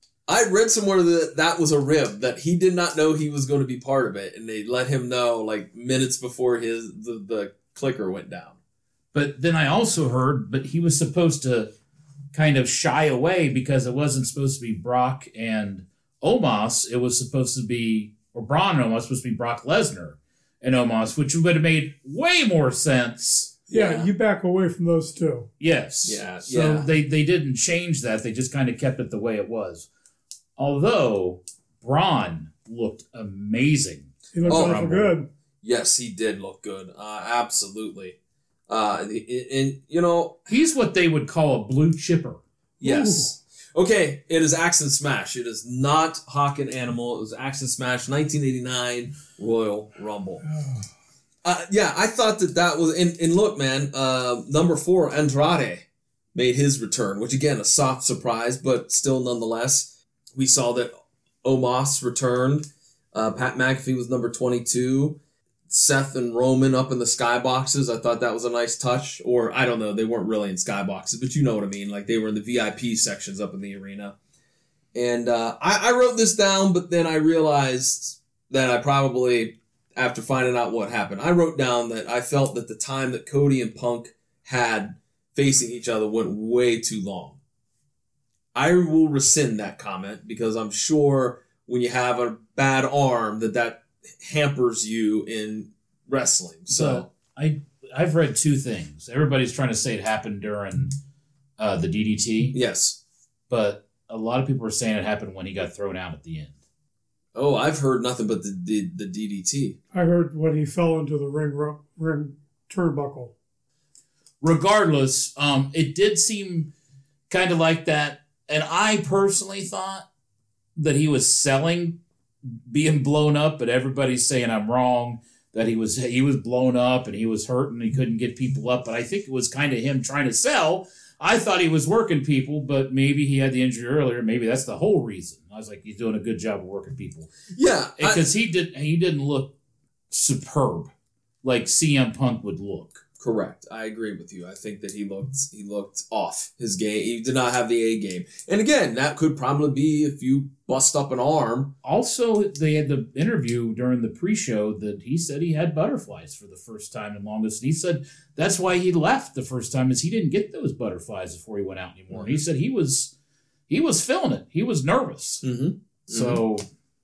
I read somewhere that that was a rib, that he did not know he was going to be part of it, and they let him know like minutes before his the, the clicker went down. But then I also heard, but he was supposed to kind of shy away because it wasn't supposed to be Brock and Omos. It was supposed to be, or Braun and Omos, supposed to be Brock Lesnar and Omos, which would have made way more sense. Yeah, Yeah. you back away from those two. Yes. Yeah, So yeah. they, they didn't change that. They just kind of kept it the way it was. Although Braun looked amazing. He looked Oh, awful Rumble. good. Yes, he did look good. Uh, absolutely. Uh, and, and, you know, He's what they would call a blue chipper. yes. Okay, it is Axe and Smash. It is not Hawk and Animal. It was Axe and Smash, nineteen eighty-nine Royal Rumble. Uh, yeah, I thought that that was... And, and look, man, uh, number four, Andrade, made his return, which, again, a soft surprise, but still nonetheless. We saw that Omos returned. Uh, Pat McAfee was number twenty-two. Seth and Roman up in the skyboxes. I thought that was a nice touch. Or, I don't know, they weren't really in skyboxes, but you know what I mean. Like, they were in the V I P sections up in the arena. And uh, I, I wrote this down, but then I realized that I probably, after finding out what happened, I wrote down that I felt that the time that Cody and Punk had facing each other went way too long. I will rescind that comment because I'm sure when you have a bad arm that that hampers you in wrestling. So But I I've read two things. Everybody's trying to say it happened during uh, the D D T, yes. but a lot of people are saying it happened when he got thrown out at the end. Oh, I've heard nothing but the the, the D D T. I heard when he fell into the ring ru- ring turnbuckle. Regardless, um, it did seem kind of like that, and I personally thought that he was selling being blown up, but everybody's saying I'm wrong. That he was he was blown up and he was hurt and he couldn't get people up. But I think it was kind of him trying to sell. I thought he was working people, but maybe he had the injury earlier. Maybe that's the whole reason. I was like, he's doing a good job of working people Yeah. I- because he did he didn't look superb like C M Punk would look. Correct. I agree with you. I think that he looked he looked off his game. He did not have the A game. And again, that could probably be if you bust up an arm. Also, they had the interview during the pre-show that he said he had butterflies for the first time and longest. And he said that's why he left the first time is he didn't get those butterflies before he went out anymore. And he said he was he was feeling it. He was nervous. Mm-hmm. So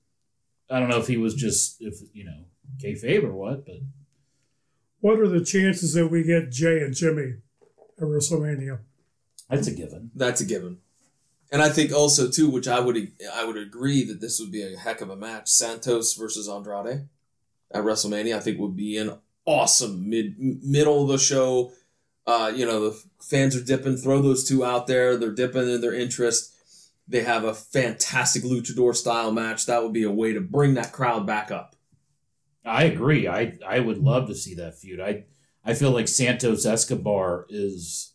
I don't know if he was just if you know kayfabe or what, but What are the chances that we get Jay and Jimmy at WrestleMania? that's a given. That's a given. And I think also too, which I would I would agree that this would be a heck of a match. Santos versus Andrade at WrestleMania, I think would be an awesome mid middle of the show. Uh, you know, the fans are dipping. Throw those two out there. They're dipping in their interest. They have a fantastic luchador style match. That would be a way to bring that crowd back up. I agree. I I would love to see that feud. I I feel like Santos Escobar is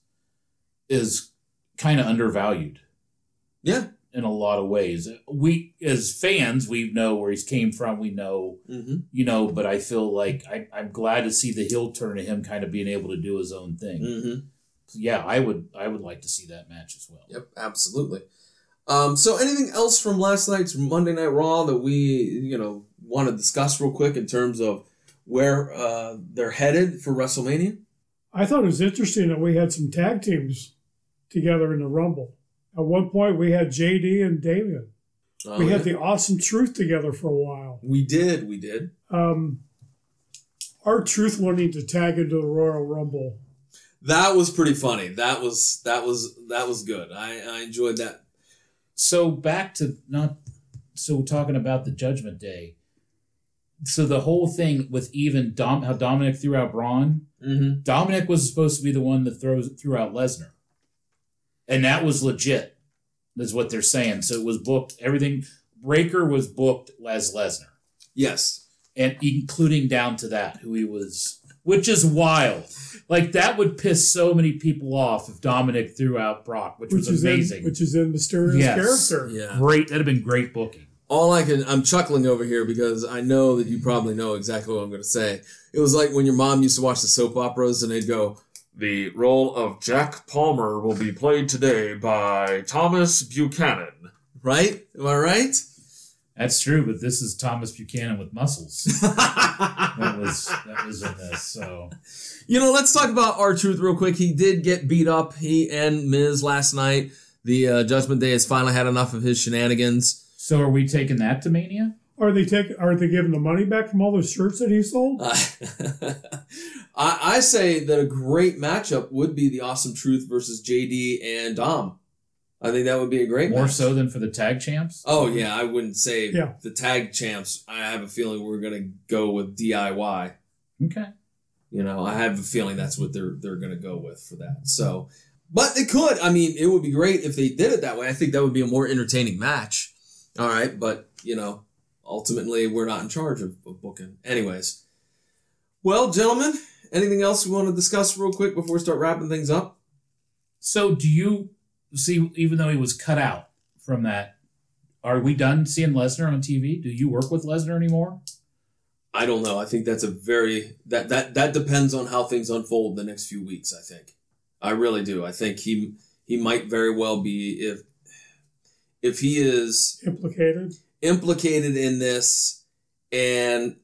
is kind of undervalued. Yeah. In a lot of ways. We as fans, we know where he's came from. We know, Mm-hmm. you know, but I feel like I, I'm glad to see the heel turn of him kind of being able to do his own thing. Mm-hmm. So yeah, I would I would like to see that match as well. Yep, absolutely. Um, so anything else from last night's Monday Night Raw that we, you know, want to discuss real quick in terms of where uh, they're headed for WrestleMania? I thought it was interesting that we had some tag teams together in the Rumble. At one point, we had J D and Damien. Oh, we yeah. had the Awesome Truth together for a while. We did, we did. Um, our Truth wanting to tag into the Royal Rumble. That was pretty funny. That was that was that was good. I, I enjoyed that. So back to not so talking about the Judgment Day. So the whole thing with even Dom, how Dominic threw out Braun. Mm-hmm. Dominic was supposed to be the one that throws threw out Lesnar, and that was legit. Is what they're saying. So it was booked. Everything Breaker was booked as Lesnar, Yes. and including down to that who he was, which is wild. Like that would piss so many people off if Dominic threw out Brock, which, Which was is amazing. in which is in Mysterio's Yes. character. Yeah. Great. That'd have been great booking. All I can, I'm chuckling over here because I know that you probably know exactly what I'm going to say. It was like when your mom used to watch the soap operas and they'd go, "The role of Jack Palmer will be played today by Thomas Buchanan." Right? Am I right? That's true, but this is Thomas Buchanan with muscles. that was that was in this. So You know, let's talk about R-Truth real quick. He did get beat up, he and Miz last night. The uh, Judgment Day has finally had enough of his shenanigans. so are we taking that to Mania? Are they taking? Are they giving the money back from all those shirts that he sold? Uh, I, I say that a great matchup would be the Awesome Truth versus J D and Dom. I think that would be a great More match. so than for the tag champs? Oh, yeah, I wouldn't say Yeah. the tag champs. I have a feeling we're going to go with D I Y. Okay. You know, I have a feeling that's what they're they're going to go with for that. So, but they could. I mean, it would be great if they did it that way. I think that would be a more entertaining match. All right, but, you know, ultimately we're not in charge of, of booking. Anyways. Well, gentlemen, anything else we want to discuss real quick before we start wrapping things up? So do you see, even though he was cut out from that, are we done seeing Lesnar on T V? Do you work with Lesnar anymore? I don't know. I think that's a very that that that depends on how things unfold the next few weeks, I think. I really do. I think he he might very well be if if he is Implicated. implicated in this and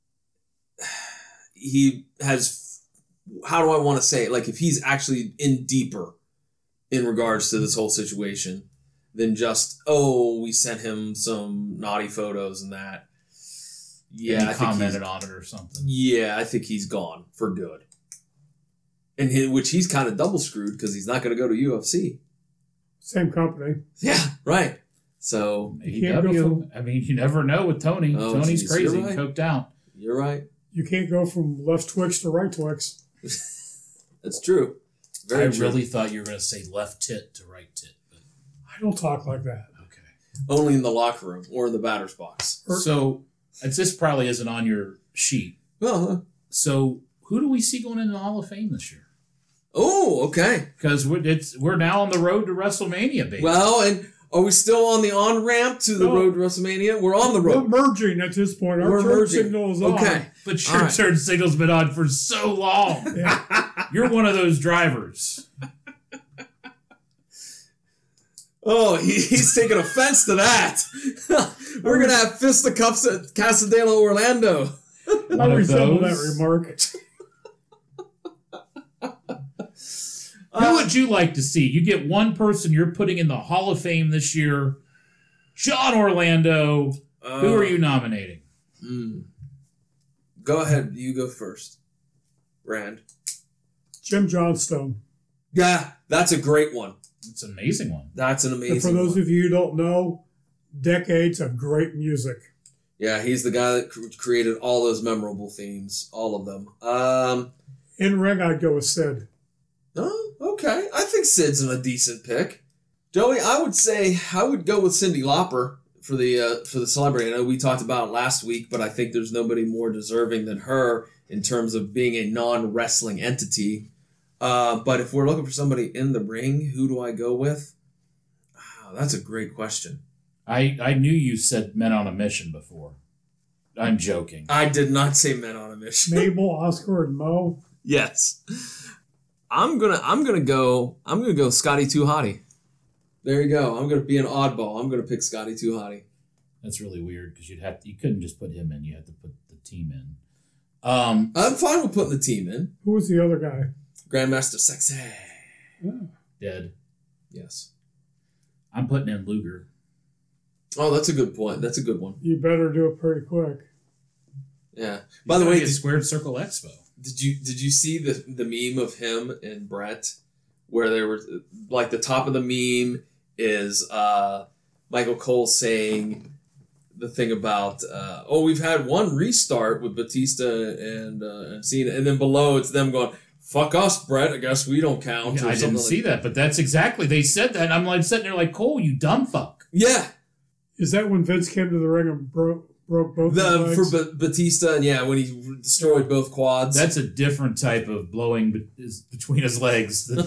he has, how do I want to say it? Like if he's actually in deeper in regards to this whole situation than just, oh, we sent him some naughty photos and that. Yeah, And he I think commented he's- on it or something. Yeah, I think he's gone for good. And he, which he's kind of double screwed because he's not going to go to U F C. Same company. Yeah, right. So A can't go E W. from- I mean, you never know with Tony. Oh, Tony's geez, crazy, you're right. coked out. you're right. You can't go from left Twix to right Twix. That's true. Very I true. really thought you were going to say left tit to right tit. But I don't talk like that. okay. Only in the locker room or in the batter's box. So it's, this probably isn't on your sheet. Well, huh? So who do we see going into the Hall of Fame this year? Oh, okay. Because we're, it's, we're now on the road to WrestleMania, baby. Well, and are we still on the on ramp to the No. road to WrestleMania? We're on the We're road. merging at this point. Our We're turn merging. signal is on. Okay. but your all right. turn signal's been on for so long. Yeah. You're one of those drivers. Oh, he, he's taking offense to that. We're going to have fisticuffs at Casadena, Orlando. I One of resemble that those. remark. Who would you like to see? You get one person you're putting in the Hall of Fame this year. John Orlando. Who are you nominating? Mm. Go ahead. You go first. Rand. Jim Johnstone. Yeah, that's a great one. It's an amazing one. That's an amazing And for those one. of you who don't know, decades of great music. Yeah, he's the guy that cr- created all those memorable themes. All of them. Um, In ring, I'd go with Sid. oh, okay. I think Sid's a decent pick. Joey, I would say I would go with Cyndi Lauper for the uh, for the celebrity. I know we talked about it last week, but I think there's nobody more deserving than her in terms of being a non-wrestling entity. Uh, but if we're looking for somebody in the ring, who do I go with? Oh, that's a great question. I, I knew you said Men on a Mission before. I'm joking. I did not say Men on a Mission. Mabel, Oscar, and Mo. Yes. I'm gonna I'm gonna go I'm gonna go Scotty Too Hottie. There you go. I'm gonna be an oddball. I'm gonna pick Scotty Too Hottie. That's really weird because you'd have to, you couldn't just put him in. You had to put the team in. Um, I'm fine with putting the team in. Who was the other guy? Grandmaster Sexy. dead. Yes. I'm putting in Luger. Oh, that's a good point. That's a good one. You better do it pretty quick. Yeah. By the way, He's did, Squared Circle Expo. did you did you see the the meme of him and Brett where they were like the top of the meme is uh, Michael Cole saying the thing about uh, oh we've had one restart with Batista and uh, and Cena, and then below it's them going fuck us Brett, I guess we don't count. Yeah, or I something didn't like see that, but that's exactly, they said that. And I'm like sitting there like, Cole, you dumb fuck. Yeah, Is that when Vince came to the ring and broke broke both the his for legs? B- Batista and yeah when he destroyed both quads. That's a different type of blowing be- is between his legs than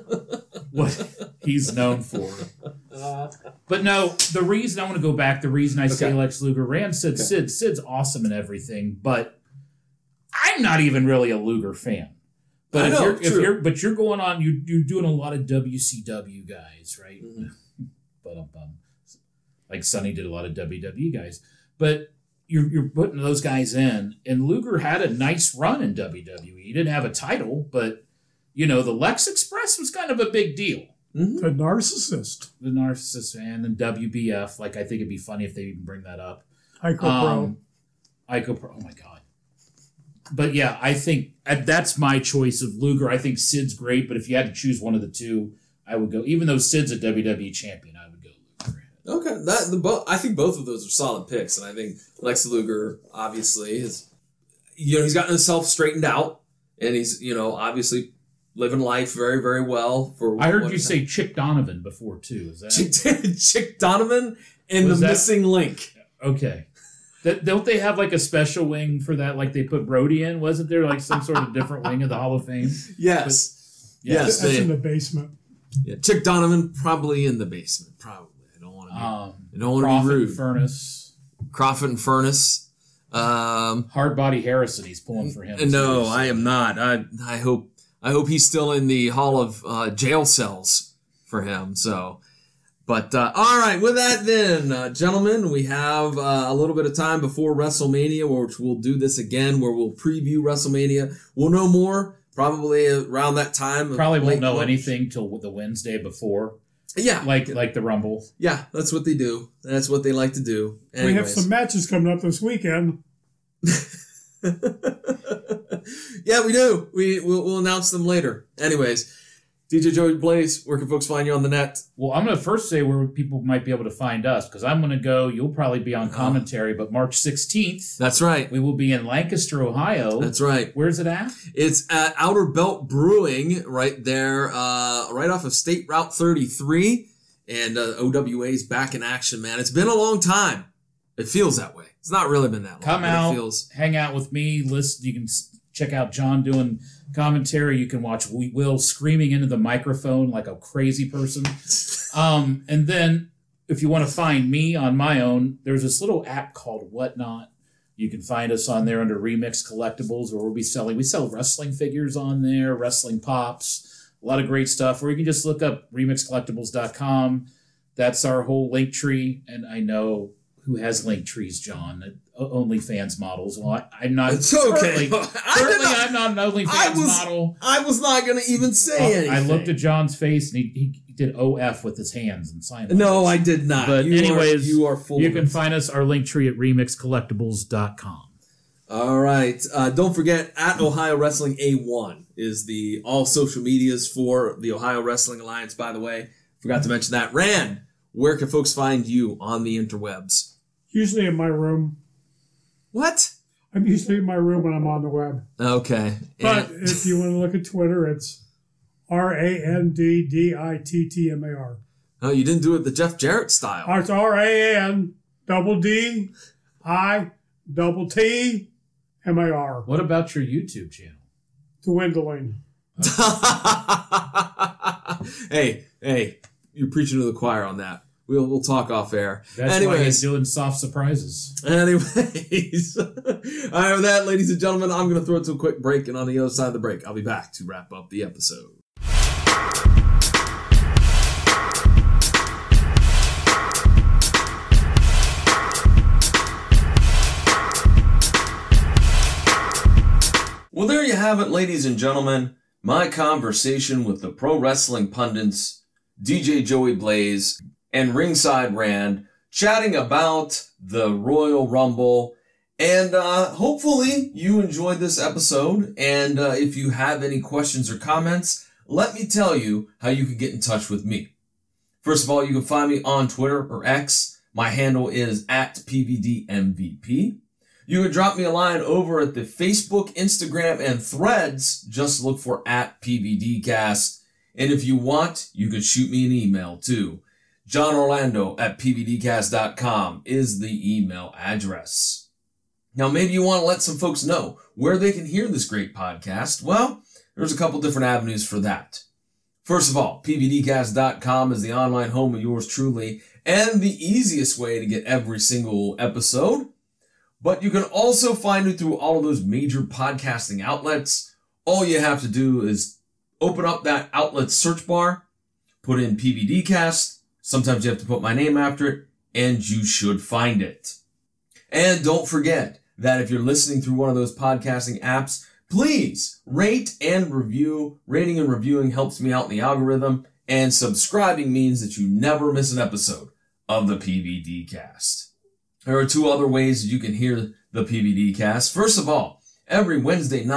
what he's known for. But no, the reason I want to go back, the reason I say Okay. Lex Luger, Rand said Okay. Sid. Sid's awesome and everything, but I'm not even really a Luger fan. But I if know, you're, if true. you're, but you're going on, you you're doing a lot of W C W guys, right? Mhm. But um, um, like Sonny did a lot of W W E guys, but you're you're putting those guys in, and Luger had a nice run in W W E. He didn't have a title, but you know the Lex Express was kind of a big deal. Mhm. The narcissist. The Narcissist fan and W B F, like I think it'd be funny if they even bring that up. Ico Pro. Um, Ico Pro, oh my god. But yeah, I think uh, that's my choice of Luger. I think Sid's great, but if you had to choose one of the two, I would go, even though Sid's a W W E champion, I would go Luger. Okay, that the bo- I think both of those are solid picks, and I think Lex Luger obviously is, you know, he's gotten himself straightened out, and he's, you know, obviously living life very, very well. For I heard what you is say Chick Donovan before too. Is that Chick, Chick Donovan and Was the that- missing link? okay? That, don't they have like a special wing for that? Like they put Brody in? Wasn't there like some sort of different wing of the Hall of Fame? Yes, Yeah, yes. That's They, in the basement. yeah, Chick Donovan probably in the basement. Probably. I don't want to. Be, Um, I don't want to Crawford be and rude. Furnace, Crawford and Furnace. Um, Hard Body Harrison. He's pulling for him. no, too, so- I am not. I I hope I hope he's still in the Hall of uh, Jail Cells for him. So, but uh, all right. With that, then, uh, gentlemen, we have uh, a little bit of time before WrestleMania, which we'll do this again, where we'll preview WrestleMania. We'll know more probably around that time. Probably won't Late know March. anything till the Wednesday before, Yeah, like like the Rumble. yeah. That's what they do. That's what they like to do. We have Anyways. some matches coming up this weekend. Yeah, we do. We we'll, we'll announce them later. Anyways, D J Joey Blaze, where can folks find you on the net? Well, I'm going to first say where people might be able to find us, because I'm going to go. You'll probably be on commentary, but March sixteenth, That's right. we will be in Lancaster, Ohio. That's right. Where's it at? It's at Outer Belt Brewing, right there, uh, right off of State Route thirty-three, and uh, O W A's back in action. Man, it's been a long time. It feels that way. It's not really been that long. Come but out, It feels. hang out with me. Listen, you can s- check out John doing commentary. You can watch Will screaming into the microphone like a crazy person. Um, and then if you want to find me on my own, there's this little app called Whatnot. You can find us on there under Remix Collectibles, where we'll be selling. We sell wrestling figures on there, wrestling pops, a lot of great stuff. Or you can just look up remix collectibles dot com. That's our whole link tree. And I know who has link trees, John. OnlyFans models. Well, I, I'm not. It's okay. Currently, I did currently not- I'm not an I OnlyFans was- model. I was not going to even say Uh, anything. I looked at John's face and he, he did O F with his hands and signed. No, I language. did not. But you anyways, are, you are full. You of can it. find us our link tree at remix collectibles dot com. All right. Uh, don't forget, at Ohio Wrestling A one is the all social medias for the Ohio Wrestling Alliance, by the way. Forgot to mention that. Rand, where can folks find you on the interwebs? Usually in my room. What? I'm usually in my room when I'm on the web. Okay. But And- if you want to look at Twitter, it's R A N D D I T T M A R. oh, you didn't do it the Jeff Jarrett style. It's R A N double D I double T M A R. What about your YouTube channel? Dwindling. hey, hey, you're preaching to the choir on that. We'll we'll talk off air. That's why he's anyways, doing soft surprises. anyways. All right, with that, ladies and gentlemen, I'm going to throw it to a quick break, and on the other side of the break, I'll be back to wrap up the episode. Well, there you have it, ladies and gentlemen. My conversation with the pro wrestling pundits, D J Joey Blaze and Ringside Rand, chatting about the Royal Rumble. And uh, hopefully you enjoyed this episode. And uh, if you have any questions or comments, let me tell you how you can get in touch with me. First of all, you can find me on Twitter or X. My handle is at P V D M V P. You can drop me a line over at the Facebook, Instagram, and Threads. Just look for at P V D cast. And if you want, you can shoot me an email too. John Orlando at P V D cast dot com is the email address. Now, maybe you want to let some folks know where they can hear this great podcast. Well, there's a couple different avenues for that. First of all, P V D cast dot com is the online home of yours truly and the easiest way to get every single episode. But you can also find it through all of those major podcasting outlets. All you have to do is open up that outlet search bar, put in P V D cast. Sometimes you have to put my name after it, and you should find it. And don't forget that if you're listening through one of those podcasting apps, please rate and review. Rating and reviewing helps me out in the algorithm, and subscribing means that you never miss an episode of the P V D cast. There are two other ways that you can hear the P V D cast. First of all, every Wednesday night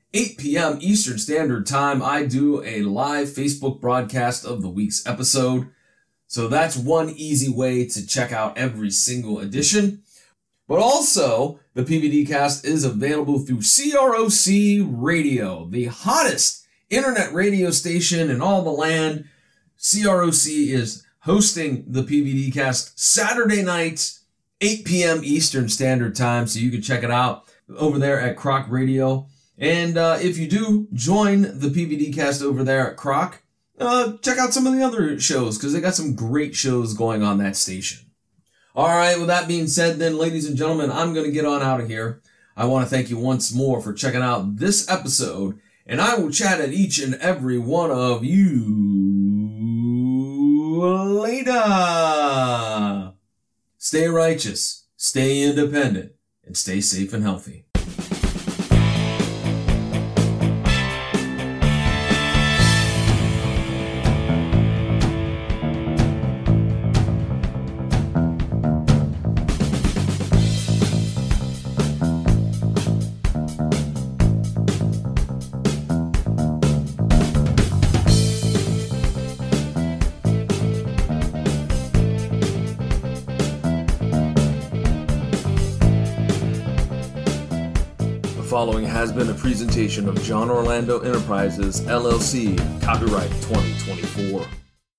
eight p.m. Eastern Standard Time, I do a live Facebook broadcast of the week's episode. So that's one easy way to check out every single edition. But also, the P V D cast is available through C R O C Radio, the hottest internet radio station in all the land. C R O C is hosting the P V D cast Saturday nights, eight p.m. Eastern Standard Time, so you can check it out over there at Croc Radio. And uh, if you do join the P V D cast over there at Croc, uh, check out some of the other shows, because they got some great shows going on that station. All right, with that being said then, ladies and gentlemen, I'm going to get on out of here. I want to thank you once more for checking out this episode, and I will chat at each and every one of you later. Stay righteous, stay independent, and stay safe and healthy. The following has been a presentation of John Orlando Enterprises, L L C, copyright twenty twenty-four.